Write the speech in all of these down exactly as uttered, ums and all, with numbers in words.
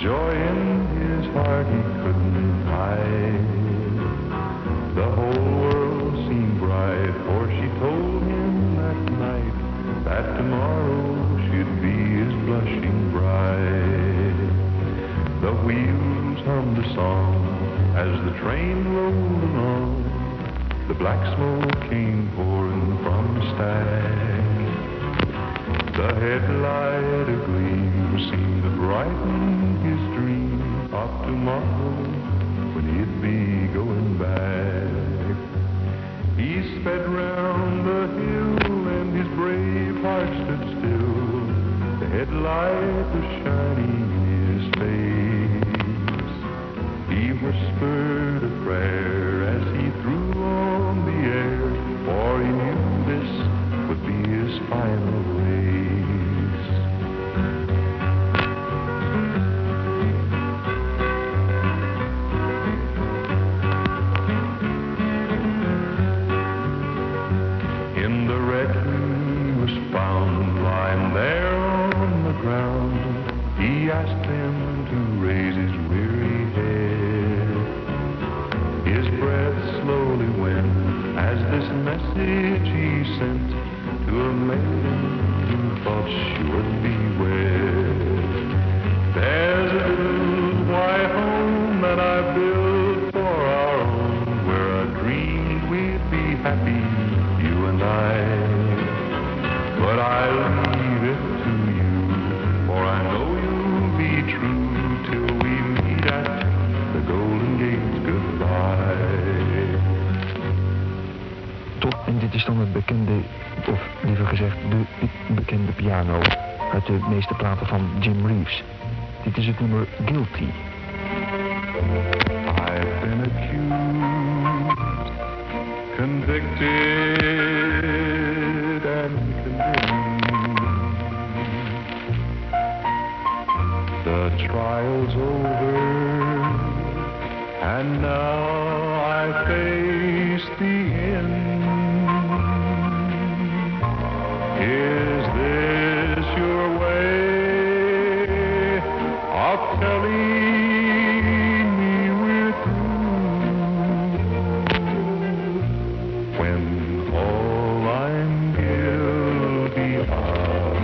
joy in his heart he couldn't hide. The whole world seemed bright, for she told him that night that tomorrow should be his blushing bride. The wheels hummed a song as the train rolled along. The black smoke came pouring from the stack. The headlight agleam seemed to brighten his dream of tomorrow when he'd be going back. He sped round the hill and his brave heart stood still. The headlight was shining in his face. He whispered a prayer as he threw on the air, for he knew this would be his final race. In the wreck he was found, lying there on the ground. He asked them to raise his weary head. His breath slowly went as this message he sent to a maiden who thought she would be wed. There's a little white home that I built for our own, where I dreamed we'd be happy, you and I. But I leave it to you, for I know you'll be true till we meet at the Golden Gate. Goodbye. Tot, en dit is dan het bekende, of liever gezegd de bekende piano uit de meeste platen van Jim Reeves. Dit is het nummer Guilty. I've been accused, convicted and condemned. The trial's over and now I face the end. Is this your way of telling me we're through, when all I'm guilty of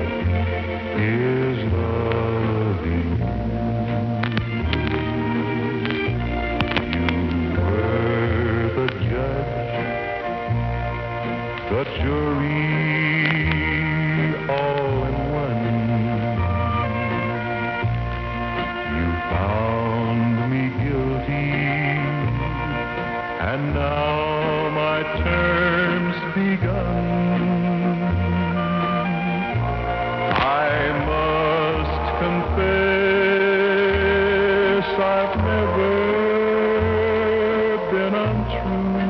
is loving you? You were the judge, the jury, all in one. You found me guilty, and now my term's begun. I must confess I've never been untrue,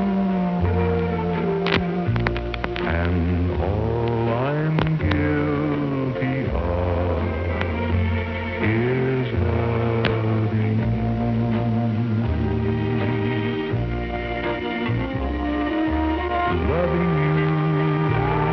and all I'm guilty of is loving you, loving you.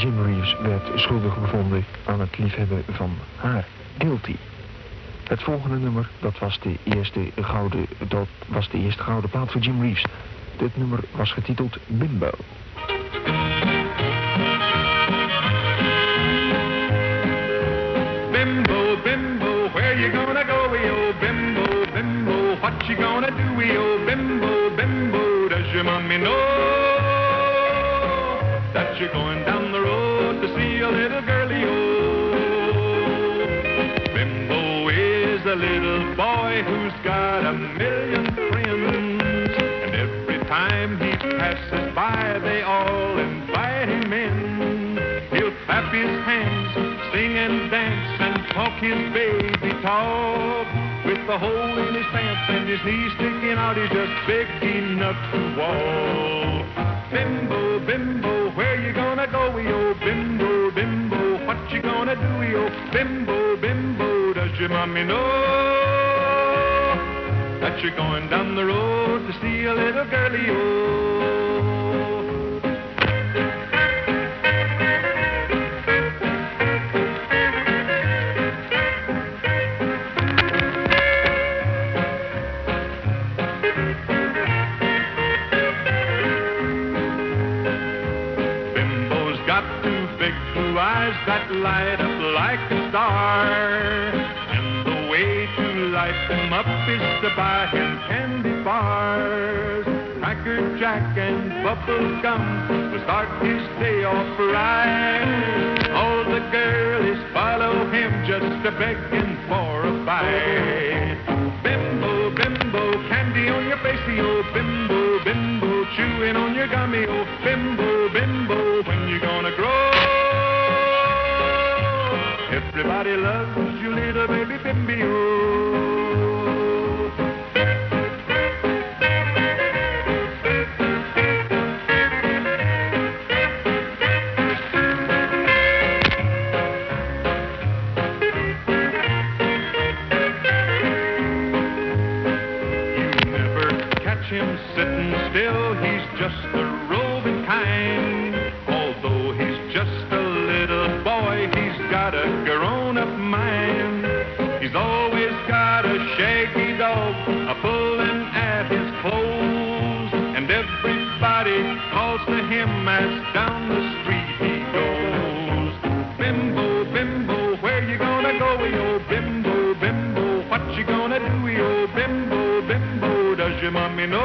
Jim Reeves werd schuldig bevonden aan het liefhebben van haar. Guilty. Het volgende nummer, dat was de eerste gouden, dat was de eerste gouden plaat voor Jim Reeves. Dit nummer was getiteld Bimbo. Bimbo, bimbo, where you gonna go, oh bimbo, bimbo, what you gonna do, oh bimbo, bimbo, does your mommy know that you're going down the road to see a little girlie, oh? Bimbo is a little boy who's got a million friends, and every time he passes by, they all invite him in. He'll clap his hands, sing and dance, and talk his baby talk. With the hole in his pants and his knees sticking out, he's just big enough to walk. Bimbo, bimbo, where you gonna go, yo? Bimbo, bimbo, what you gonna do, yo? Bimbo, bimbo, does your mommy know that you're going down the road to see a little girlie, yo? Eyes that light up like a star, and the way to light them up is to buy him candy bars. Cracker Jack and bubble gum will start his day off right. All the girlies follow him just a begging for a bite. Bimbo, bimbo, candy on your face, oh bimbo, bimbo, chewing on your gummy, oh bimbo, bimbo, when you gonna grow? Everybody loves you, little baby Bimbo. You never catch him sitting still, he's just a roving kind. Although he's just a little boy, he's got a grown-up mind. He's always got a shaggy dog a pulling at his clothes, and everybody calls to him as down the street he goes. Bimbo, bimbo, where you gonna go, yo? Bimbo, bimbo, what you gonna do, yo? Bimbo, bimbo, does your mommy know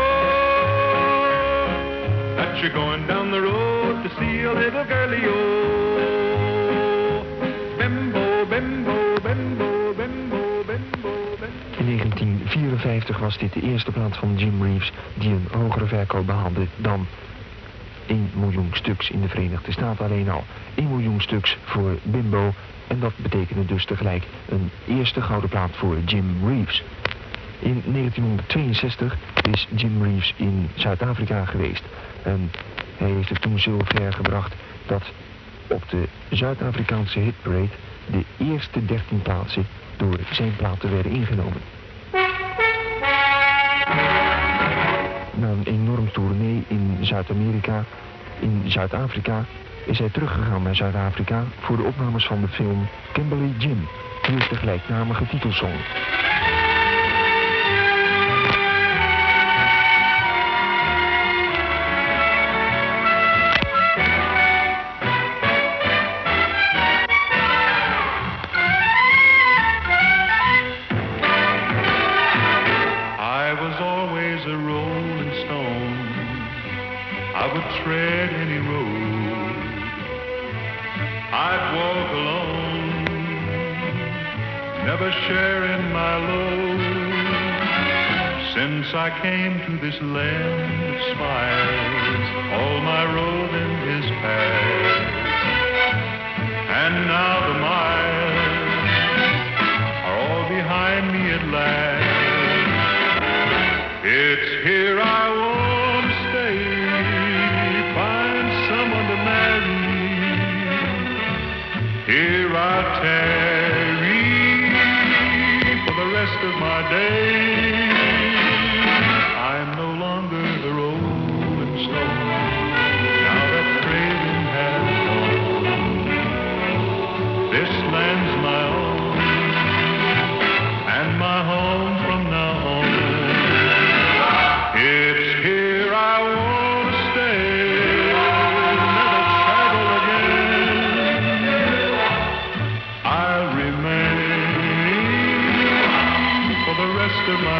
that you're going down the road to see a little girlie, yo? In negentien vierenvijftig was dit de eerste plaat van Jim Reeves die een hogere verkoop behaalde dan één miljoen stuks in de Verenigde Staten alleen al. één miljoen stuks voor Bimbo en dat betekende dus tegelijk een eerste gouden plaat voor Jim Reeves. In negentienhonderdtweeënzestig is Jim Reeves in Zuid-Afrika geweest en hij heeft het toen zo ver gebracht dat op de Zuid-Afrikaanse hitparade de eerste dertien plaatsen door zijn platen werden ingenomen. Na een enorm tournee in Zuid-Amerika, in Zuid-Afrika, is hij teruggegaan naar Zuid-Afrika voor de opnames van de film Kimberly Jim, die is de gelijknamige titelsong. Tread any road, I'd walk alone, never sharing my load. Since I came to this land of smiles, all my roving is past, and now the miles are all behind me at last. It's here I want to stay, here I'll tarry for the rest of my days. I'm no longer the rolling stone, now that craving has gone.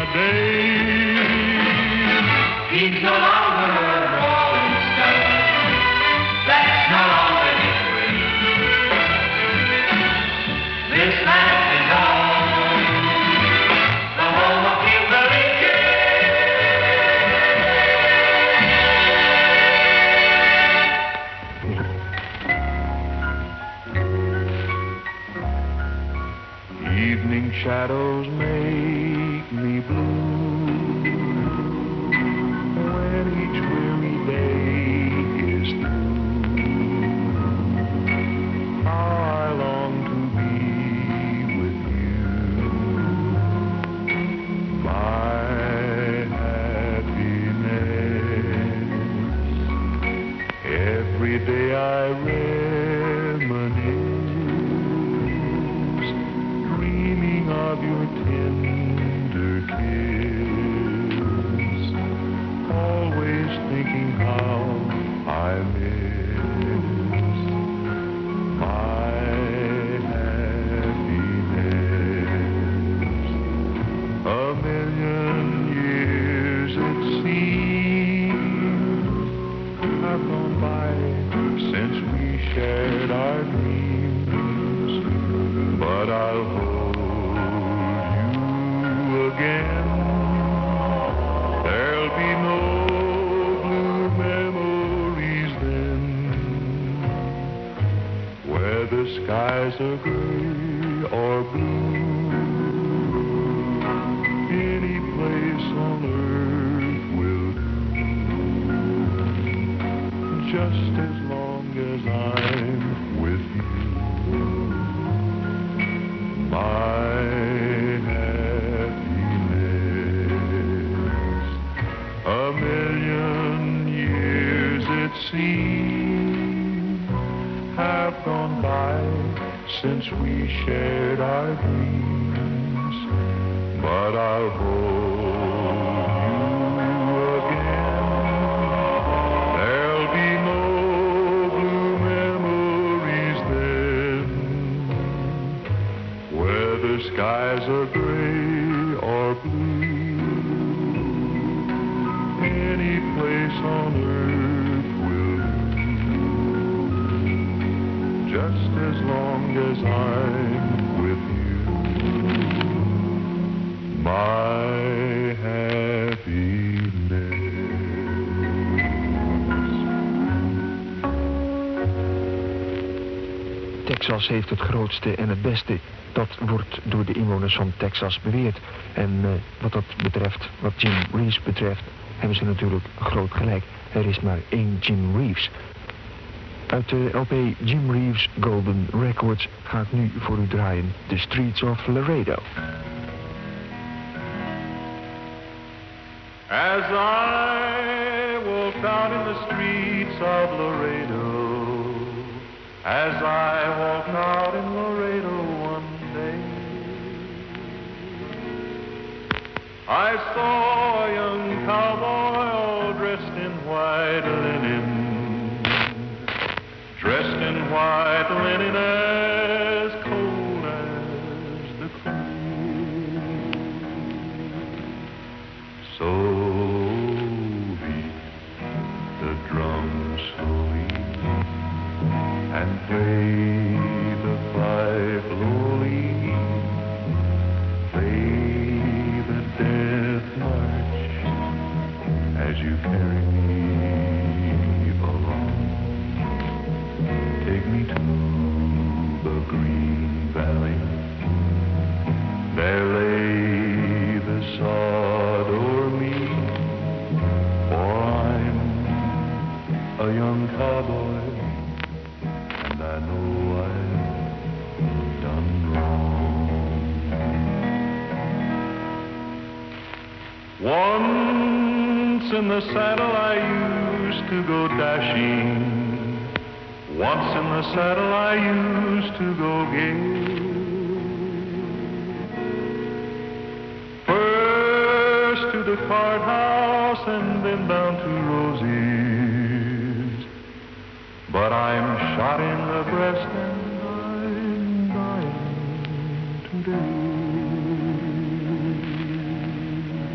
day. He's no longer a rolling stone. That's no longer his way. This land is home, the home of Kimberly Jay. Evening shadows make me blue. Every day I reminisce, dreaming of your tender kiss, always thinking how I miss my happiness. A million years it seems have gone by since we shared our dreams, but I'll hold you again. There'll be no blue memories then, where the skies are gray or blue. Any place on earth will do, just as long as I'm with you. My happiness, a million years it seems have gone by since we shared our dreams, but I'll hold skies are gray or blue. Any place on earth will do, just as long as I'm with you. My happiness. Texas heeft het grootste en het beste. Dat wordt door de inwoners van Texas beweerd. En uh, wat dat betreft, wat Jim Reeves betreft, hebben ze natuurlijk groot gelijk. Er is maar één Jim Reeves. Uit de L P Jim Reeves Golden Records ga ik nu voor u draaien The Streets of Laredo. As I walked out in the streets of Laredo, as I walked out in Laredo one day, I saw a young cowboy all dressed in white linen, dressed in white linen as cold as the cold. So beat the drums slowly and play the fife lowly, play the death march as you carry me along. Take me to the green valley, there lay the sod o'er me, for I'm a young cowboy, and I know I've done wrong. Once in the saddle I used to go dashing, once in the saddle I used to go gay. First to the card house and then down to Rosie's, but I'm shot in the breast and I'm dying today.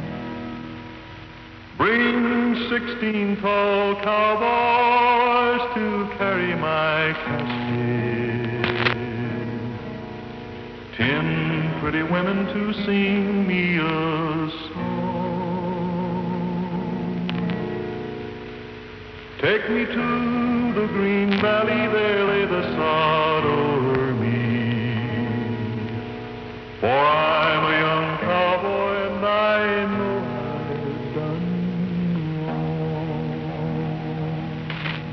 sixteen tall cowboys to carry my casket, ten pretty women to sing me a song. Take me to the green valley, there lay the sod over me, for I'm a young cowboy and I know I've done wrong.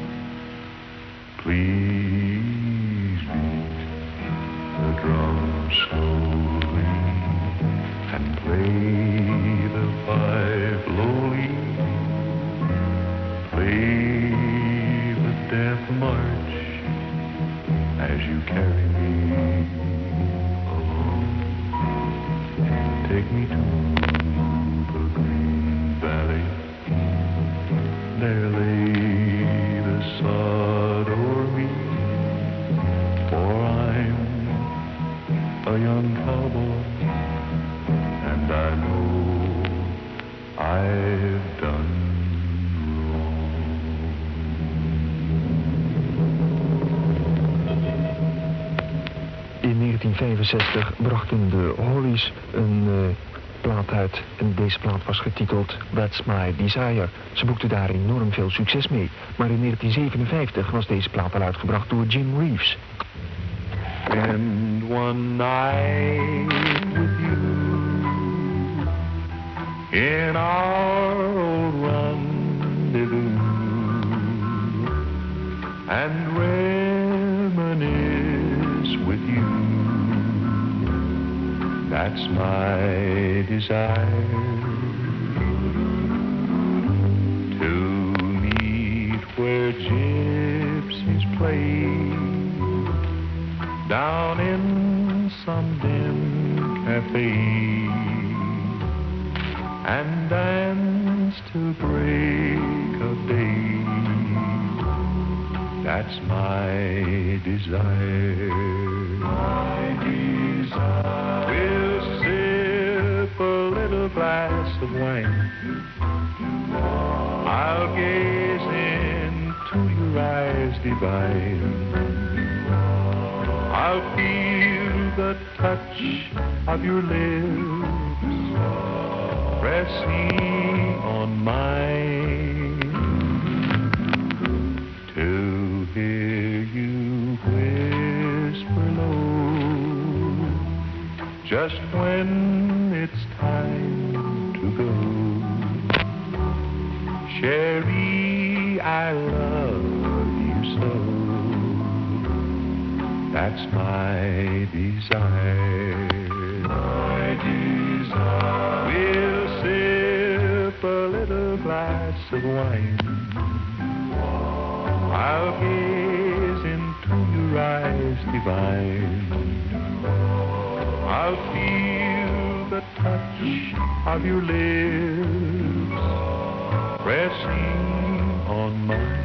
Please beat the drum slowly and play the fife lowly. Play the death march as you carry me along. Take me to the green valley, there lay the sod o'er me, for I'm a young cowboy and I know I've done In negentien vijfenzestig brachten de Hollies een uh, plaat uit en deze plaat was getiteld That's My Desire. Ze boekten daar enorm veel succes mee, maar in negentien zevenenvijftig was deze plaat al uitgebracht door Jim Reeves. Spend one night with you in our old rendezvous and reminisce with you. That's my desire, to meet where gypsies play down in some dim cafe and dance till break of day. That's my desire. My desire. We'll sip a little glass of wine. I'll gaze into your eyes divine. I'll feel the touch of your lips pressing on mine, to hear you whisper low just when it's time to go. Cherie, I love you so. That's my desire. My desire. We'll sip a little glass of wine. I'll gaze into your eyes divine. I'll feel the touch of your lips pressing on mine.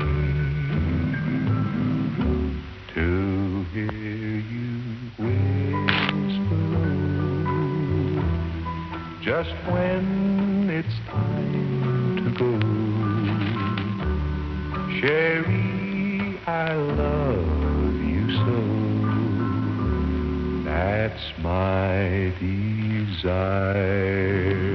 Just when it's time to go. Cherie, I love you so. That's my desire.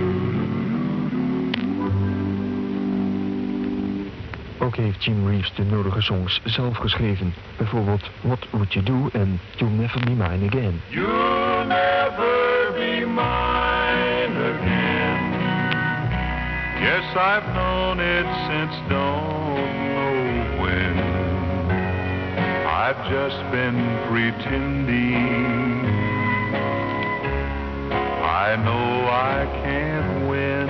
Ook heeft Jim Reeves de nodige songs zelf geschreven. Bijvoorbeeld What Would You Do en You'll Never Be Mine Again. You'll never be mine again. Yes, I've known it since don't know when. I've just been pretending. I know I can't win.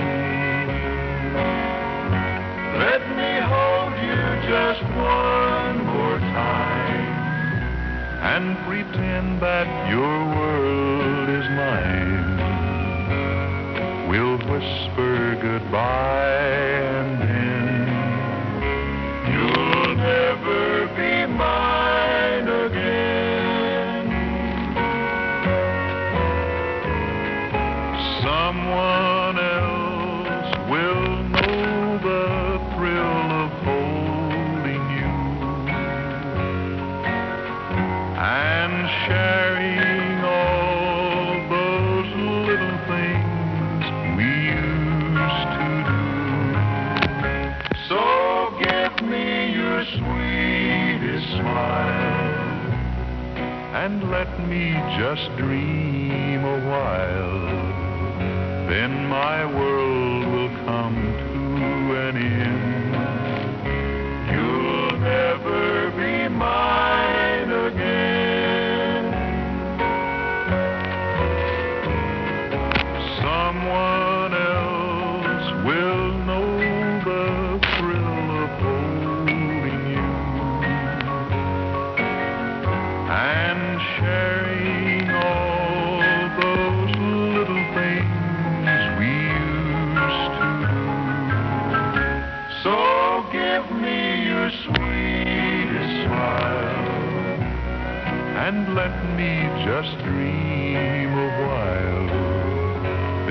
Let me hold you just one more time and pretend that your world is mine. We'll whisper goodbye and then you'll never be mine again. Someone else will know the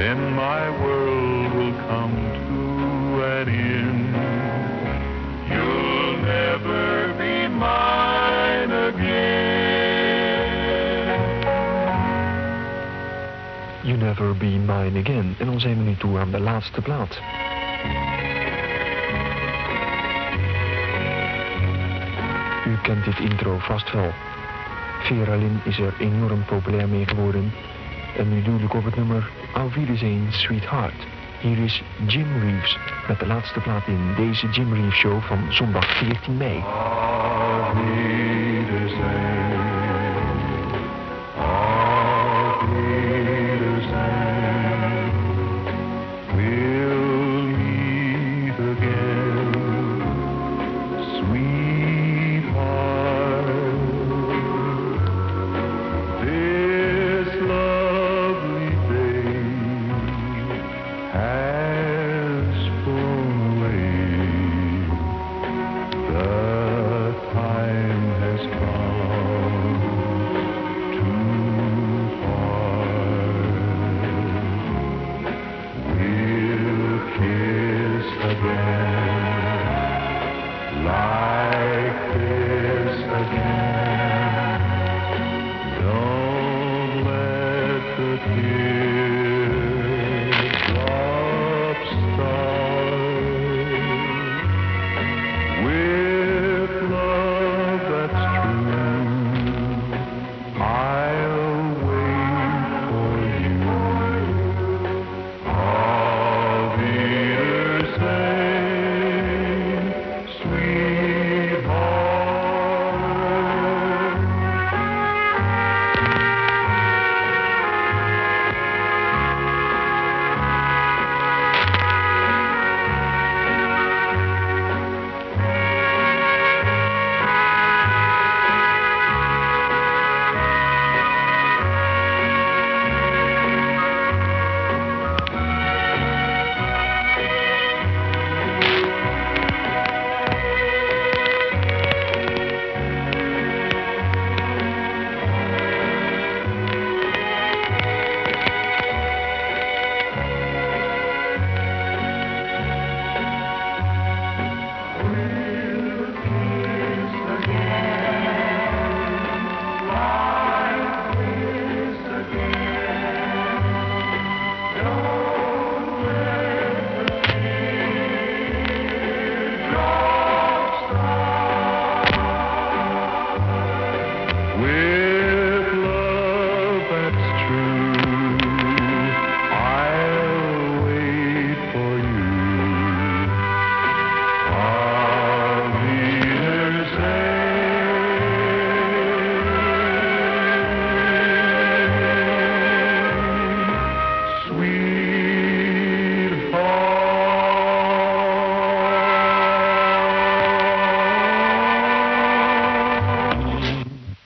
then my world will come to an end. You'll never be mine again. You Never Be Mine Again. En dan zijn we nu toe aan de laatste plaat. U kent dit intro vast wel. Vera Lynn is er enorm populair mee geworden. En nu doe ik op het nummer Auf Wiedersehen, Sweetheart. Hier is Jim Reeves met de laatste plaat in deze Jim Reeves show van zondag veertien mei. Auf Wiedersehen, auf Wiedersehen, we'll meet again, sweetheart. This lovely day has flown away. The time has come to part. We'll kiss again, like this again. Don't let the tears